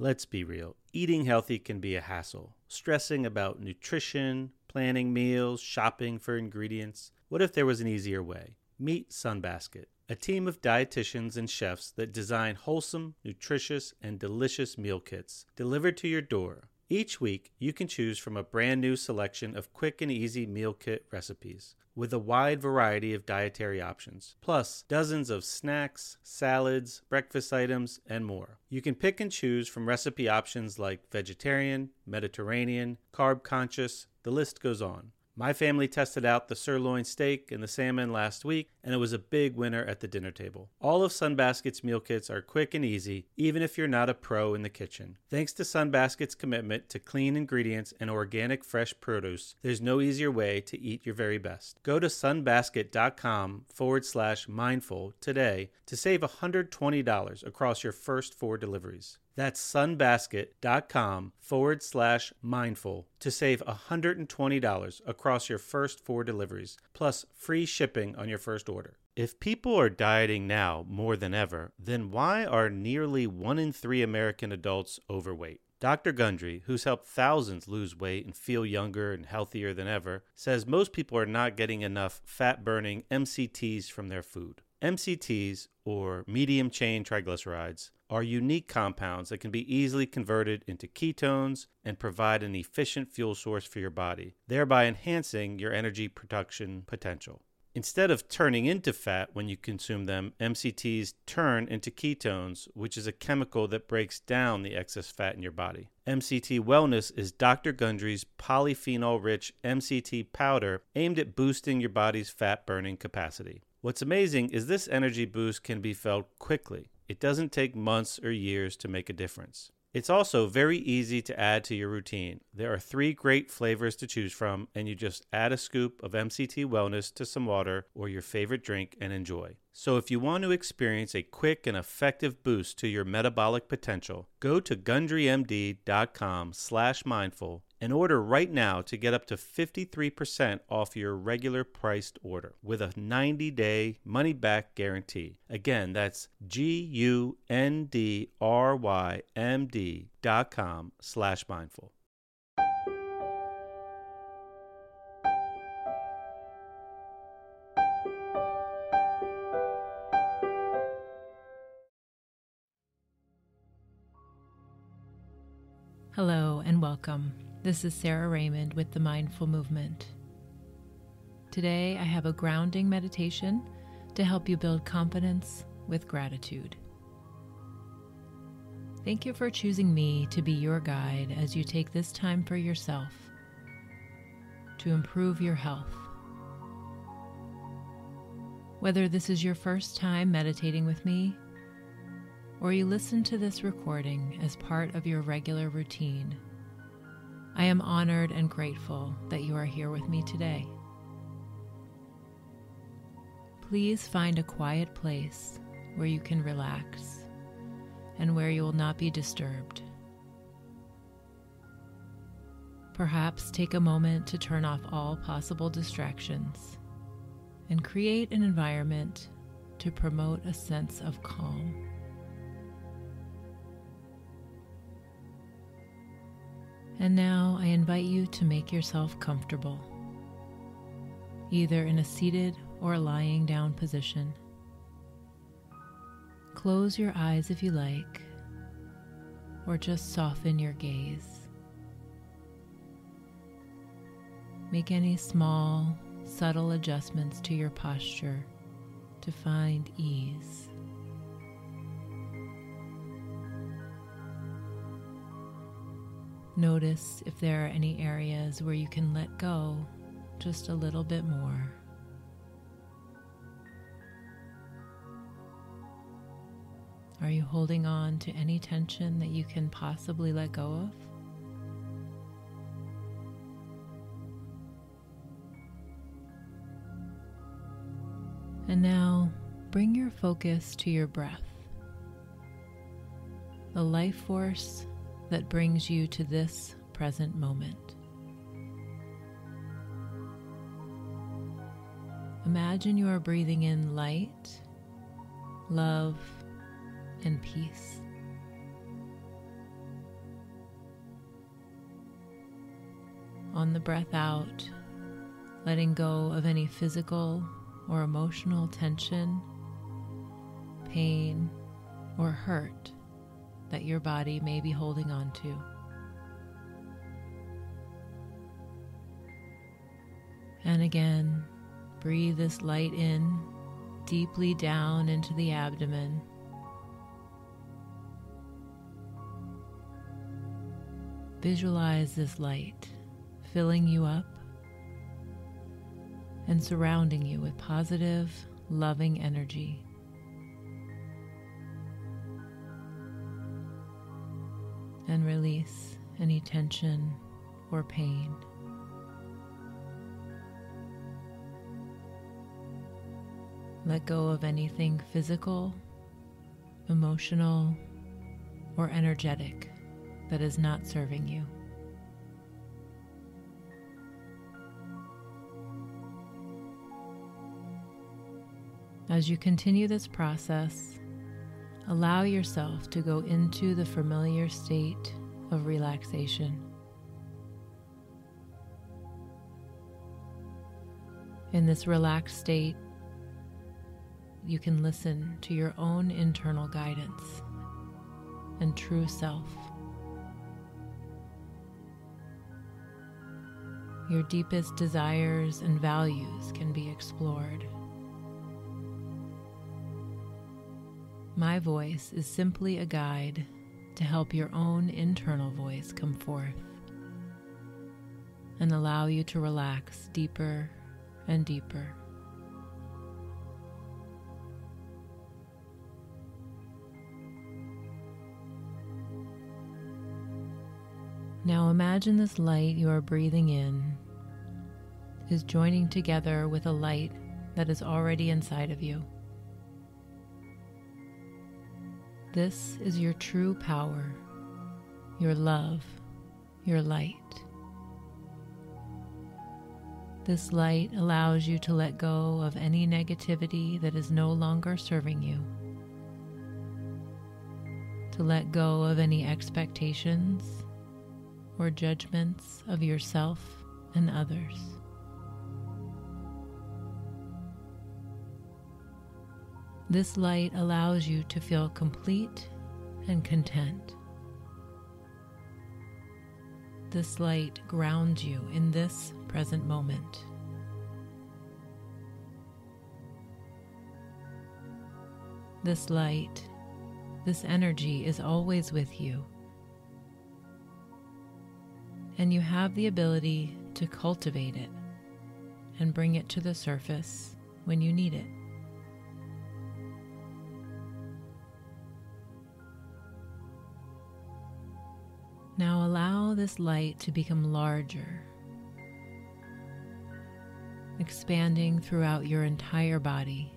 Let's be real. Eating healthy can be a hassle. Stressing about nutrition, planning meals, shopping for ingredients. What if there was an easier way? Meet Sunbasket, a team of dietitians and chefs that design wholesome, nutritious, and delicious meal kits delivered to your door. Each week, you can choose from a brand new selection of quick and easy meal kit recipes with a wide variety of dietary options, plus dozens of snacks, salads, breakfast items, and more. You can pick and choose from recipe options like vegetarian, Mediterranean, carb conscious, the list goes on. My family tested out the sirloin steak and the salmon last week, and it was a big winner at the dinner table. All of Sunbasket's meal kits are quick and easy, even if you're not a pro in the kitchen. Thanks to Sunbasket's commitment to clean ingredients and organic fresh produce, there's no easier way to eat your very best. Go to sunbasket.com/mindful today to save $120 across your first 4 deliveries. That's sunbasket.com/mindful to save $120 across your first 4 deliveries, plus free shipping on your first order. If people are dieting now more than ever, then why are nearly 1 in 3 American adults overweight? Dr. Gundry, who's helped thousands lose weight and feel younger and healthier than ever, says most people are not getting enough fat-burning MCTs from their food. MCTs, or medium-chain triglycerides, are unique compounds that can be easily converted into ketones and provide an efficient fuel source for your body, thereby enhancing your energy production potential. Instead of turning into fat when you consume them, MCTs turn into ketones, which is a chemical that breaks down the excess fat in your body. MCT Wellness is Dr. Gundry's polyphenol-rich MCT powder aimed at boosting your body's fat-burning capacity. What's amazing is this energy boost can be felt quickly. It doesn't take months or years to make a difference. It's also very easy to add to your routine. There are 3 great flavors to choose from, and you just add a scoop of MCT Wellness to some water or your favorite drink and enjoy. So if you want to experience a quick and effective boost to your metabolic potential, go to GundryMD.com/mindful and order right now to get up to 53% off your regular priced order with a 90-day money-back guarantee. Again, that's GUNDRYMD.com/mindful. Hello and welcome. This is Sarah Raymond with the Mindful Movement. Today I have a grounding meditation to help you build confidence with gratitude. Thank you for choosing me to be your guide as you take this time for yourself to improve your health. Whether this is your first time meditating with me, or you listen to this recording as part of your regular routine, I am honored and grateful that you are here with me today. Please find a quiet place where you can relax and where you will not be disturbed. Perhaps take a moment to turn off all possible distractions and create an environment to promote a sense of calm. And now I invite you to make yourself comfortable, either in a seated or lying down position. Close your eyes if you like, or just soften your gaze. Make any small, subtle adjustments to your posture to find ease. Notice if there are any areas where you can let go just a little bit more. Are you holding on to any tension that you can possibly let go of? And now bring your focus to your breath, the life force that brings you to this present moment. Imagine you are breathing in light, love, and peace. on the breath out, letting go of any physical or emotional tension, pain, or hurt that your body may be holding on to. And again, breathe this light in deeply down into the abdomen. Visualize this light filling you up and surrounding you with positive, loving energy. And release any tension or pain. Let go of anything physical, emotional, or energetic that is not serving you. As you continue this process, allow yourself to go into the familiar state of relaxation. In this relaxed state, you can listen to your own internal guidance and true self. Your deepest desires and values can be explored. My voice is simply a guide to help your own internal voice come forth and allow you to relax deeper and deeper. Now imagine this light you are breathing in is joining together with a light that is already inside of you. This is your true power, your love, your light. This light allows you to let go of any negativity that is no longer serving you, to let go of any expectations or judgments of yourself and others. This light allows you to feel complete and content. This light grounds you in this present moment. This light, this energy is always with you, and you have the ability to cultivate it and bring it to the surface when you need it. Now allow this light to become larger, expanding throughout your entire body,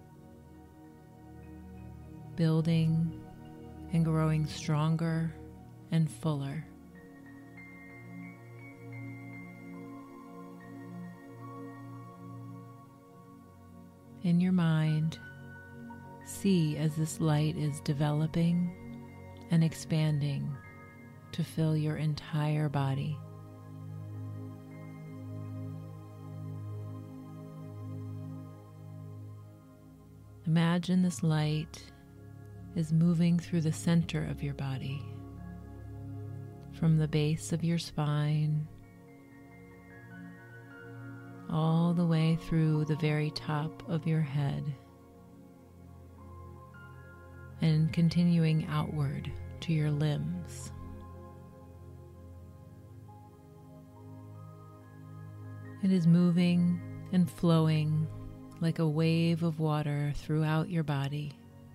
building and growing stronger and fuller. In your mind, see as this light is developing and expanding to fill your entire body. Imagine this light is moving through the center of your body, from the base of your spine, all the way through the very top of your head, and continuing outward to your limbs. It is moving and flowing like a wave of water throughout your body.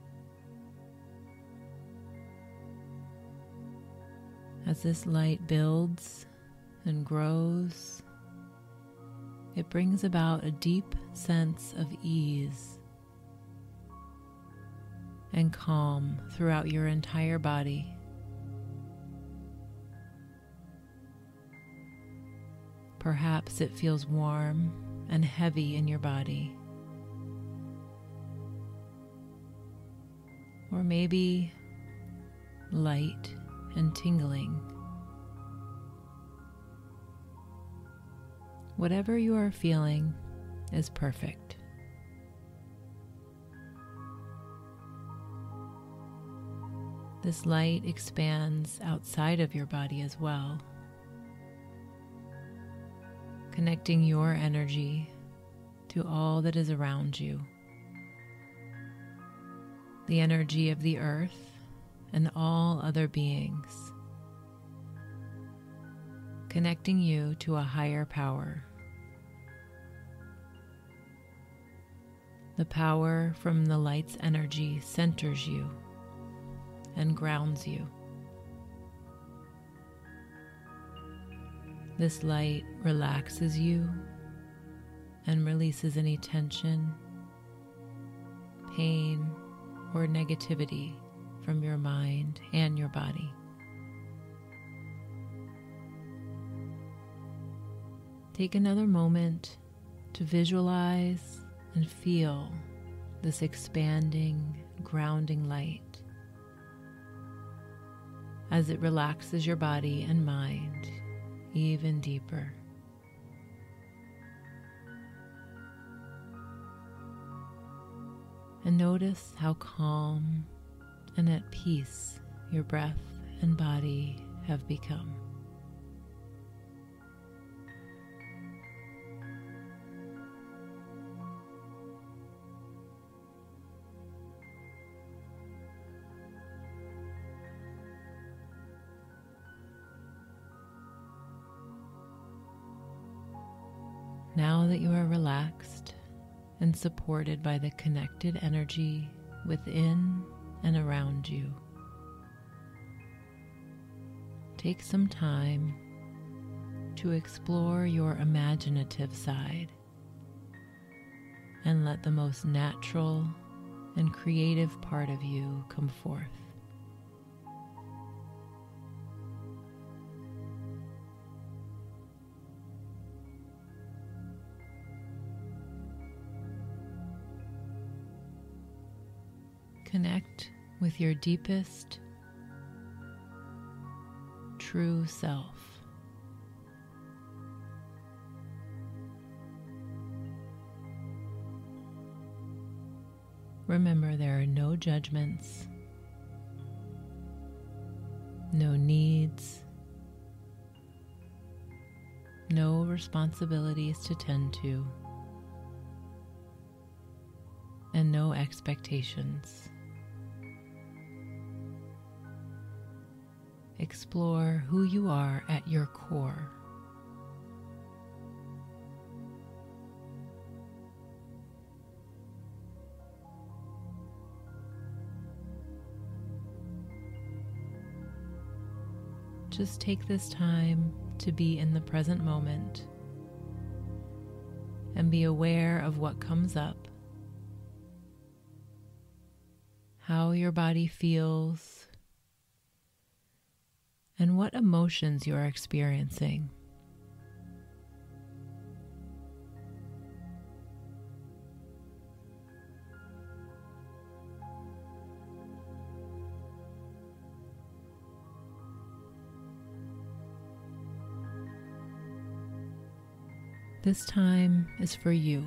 As this light builds and grows, it brings about a deep sense of ease and calm throughout your entire body. Perhaps it feels warm and heavy in your body. Or maybe light and tingling. Whatever you are feeling is perfect. This light expands outside of your body as well, connecting your energy to all that is around you. The energy of the earth and all other beings, connecting you to a higher power. The power from the light's energy centers you and grounds you. This light relaxes you and releases any tension, pain, or negativity from your mind and your body. Take another moment to visualize and feel this expanding, grounding light as it relaxes your body and mind even deeper. And notice how calm and at peace your breath and body have become. Now that you are relaxed and supported by the connected energy within and around you, take some time to explore your imaginative side and let the most natural and creative part of you come forth. Connect with your deepest, true self. Remember, there are no judgments, no needs, no responsibilities to tend to, and no expectations. Explore who you are at your core. Just take this time to be in the present moment and be aware of what comes up, how your body feels, and what emotions you are experiencing. This time is for you.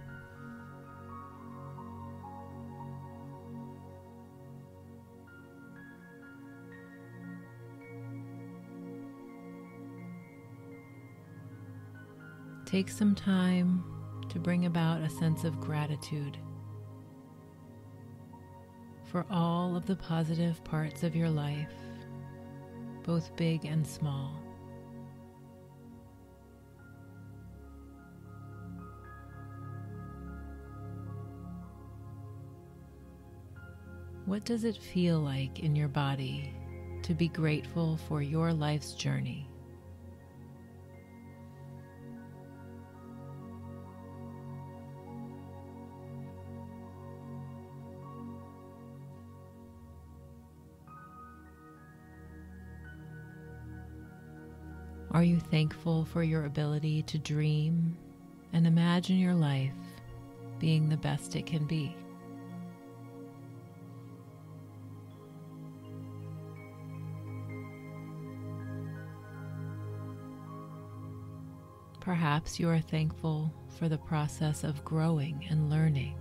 Take some time to bring about a sense of gratitude for all of the positive parts of your life, both big and small. What does it feel like in your body to be grateful for your life's journey? Are you thankful for your ability to dream and imagine your life being the best it can be? Perhaps you are thankful for the process of growing and learning.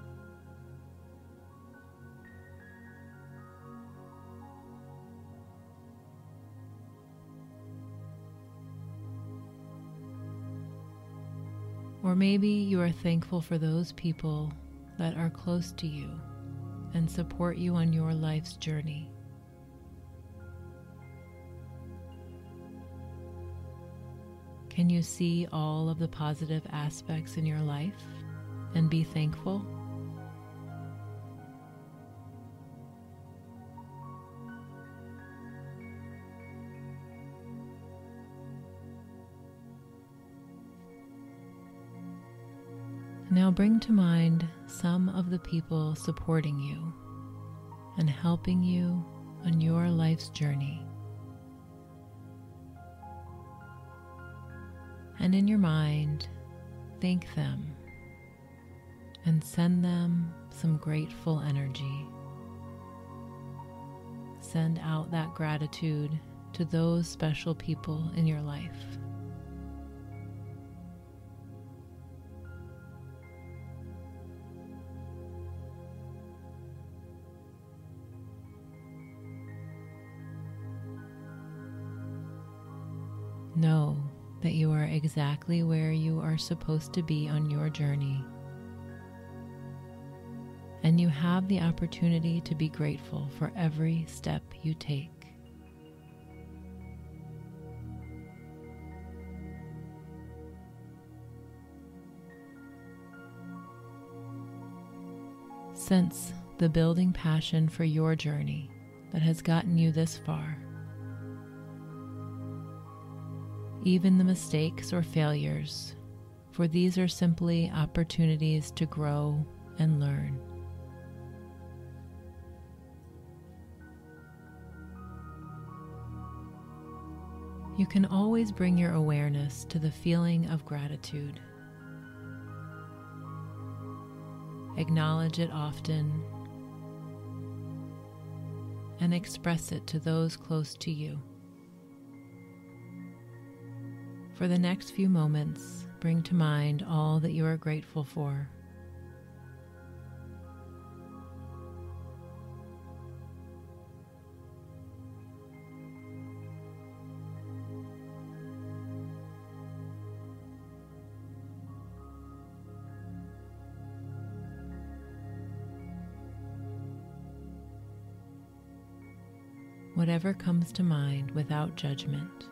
Or maybe you are thankful for those people that are close to you and support you on your life's journey. Can you see all of the positive aspects in your life and be thankful? Now bring to mind some of the people supporting you and helping you on your life's journey. And in your mind, thank them and send them some grateful energy. Send out that gratitude to those special people in your life. Know that you are exactly where you are supposed to be on your journey, and you have the opportunity to be grateful for every step you take. Sense the building passion for your journey that has gotten you this far. Even the mistakes or failures, for these are simply opportunities to grow and learn. You can always bring your awareness to the feeling of gratitude. Acknowledge it often and express it to those close to you. For the next few moments, bring to mind all that you are grateful for. Whatever comes to mind without judgment.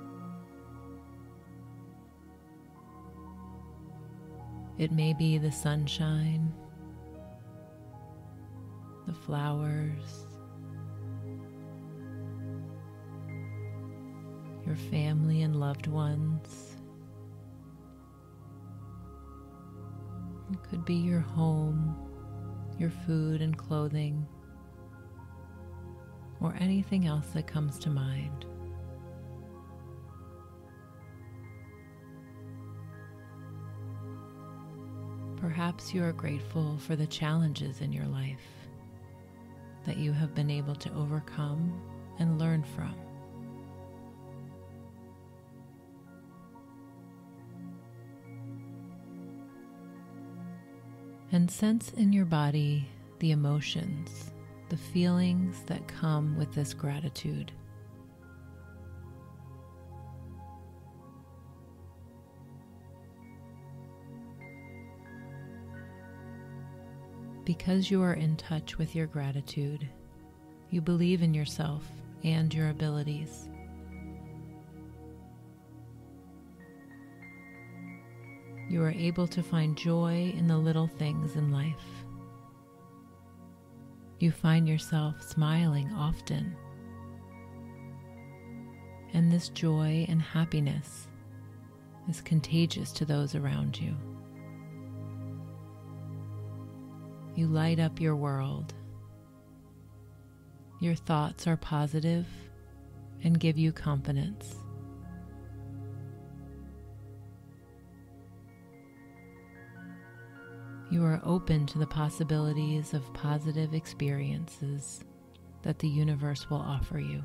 It may be the sunshine, the flowers, your family and loved ones. It could be your home, your food and clothing, or anything else that comes to mind. Perhaps you are grateful for the challenges in your life that you have been able to overcome and learn from. And sense in your body the emotions, the feelings that come with this gratitude. Because you are in touch with your gratitude, you believe in yourself and your abilities. You are able to find joy in the little things in life. You find yourself smiling often. And this joy and happiness is contagious to those around you. You light up your world. Your thoughts are positive and give you confidence. You are open to the possibilities of positive experiences that the universe will offer you.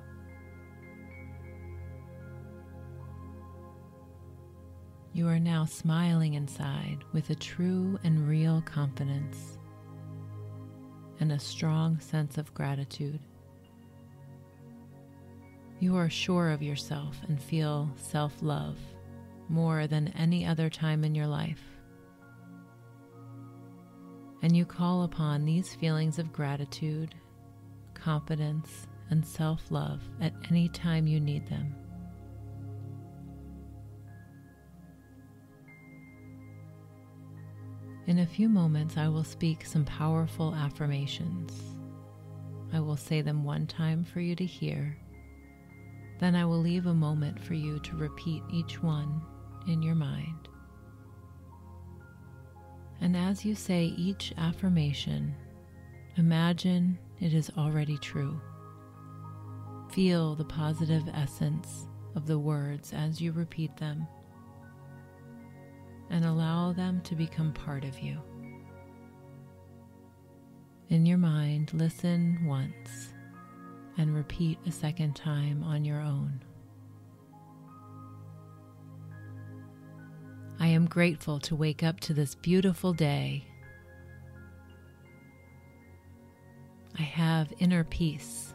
You are now smiling inside with a true and real confidence and a strong sense of gratitude. You are sure of yourself and feel self-love more than any other time in your life. And you call upon these feelings of gratitude, confidence, and self-love at any time you need them. In a few moments, I will speak some powerful affirmations. I will say them one time for you to hear. Then I will leave a moment for you to repeat each one in your mind. And as you say each affirmation, imagine it is already true. Feel the positive essence of the words as you repeat them, and allow them to become part of you. In your mind, listen once and repeat a second time on your own. I am grateful to wake up to this beautiful day. I have inner peace.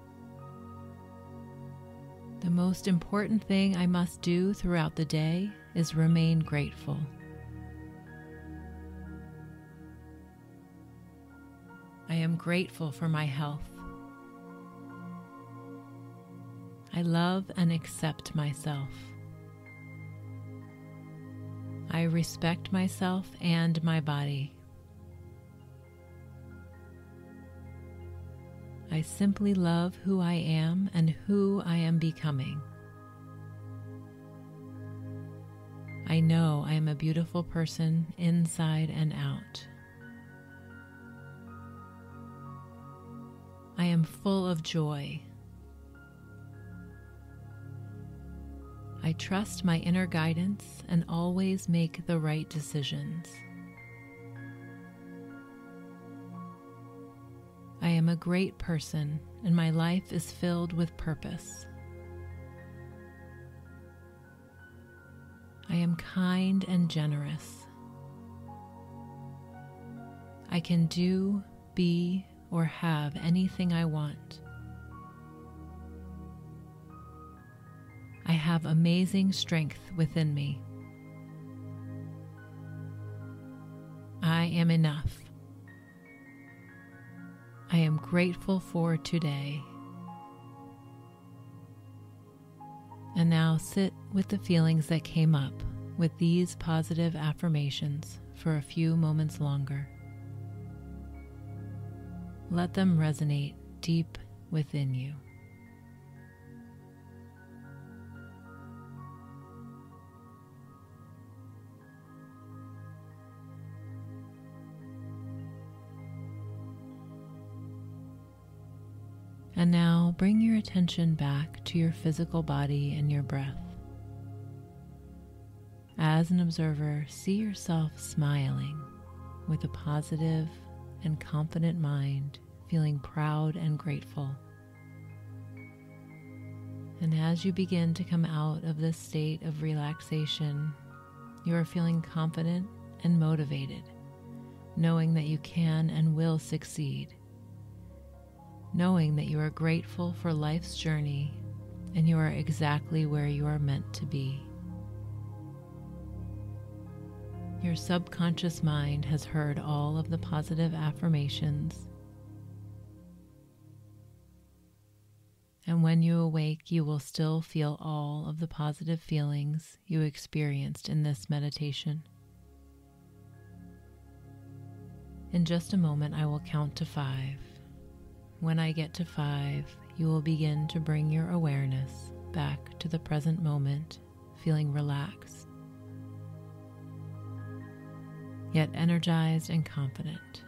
The most important thing I must do throughout the day is remain grateful. I am grateful for my health. I love and accept myself. I respect myself and my body. I simply love who I am and who I am becoming. I know I am a beautiful person inside and out. I am full of joy. I trust my inner guidance and always make the right decisions. I am a great person and my life is filled with purpose. I am kind and generous. I can do, be, or have anything I want. I have amazing strength within me. I am enough. I am grateful for today. And now sit with the feelings that came up with these positive affirmations for a few moments longer. Let them resonate deep within you. And now bring your attention back to your physical body and your breath. As an observer, see yourself smiling with a positive and confident mind, feeling proud and grateful. And as you begin to come out of this state of relaxation, you are feeling confident and motivated, knowing that you can and will succeed. Knowing that you are grateful for life's journey and you are exactly where you are meant to be. Your subconscious mind has heard all of the positive affirmations, and when you awake, you will still feel all of the positive feelings you experienced in this meditation. In just a moment, I will count to 5. When I get to 5, you will begin to bring your awareness back to the present moment, feeling relaxed, yet energized and confident.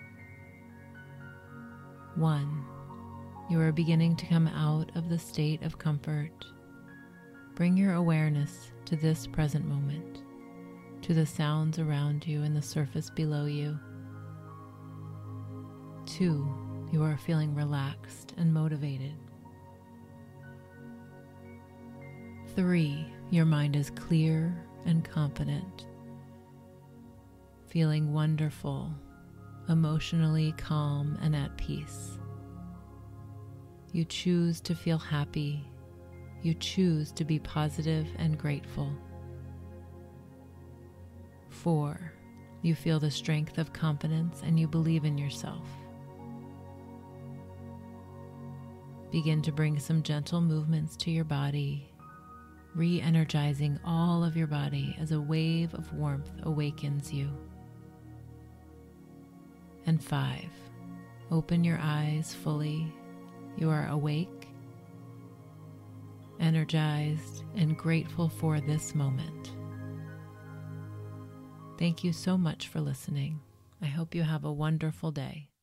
1. You are beginning to come out of the state of comfort. Bring your awareness to this present moment, to the sounds around you and the surface below you. 2. You are feeling relaxed and motivated. 3. Your mind is clear and confident, feeling wonderful, emotionally calm and at peace. You choose to feel happy. You choose to be positive and grateful. 4. You feel the strength of confidence and you believe in yourself. Begin to bring some gentle movements to your body, re-energizing all of your body as a wave of warmth awakens you. And 5. Open your eyes fully. You are awake, energized, and grateful for this moment. Thank you so much for listening. I hope you have a wonderful day.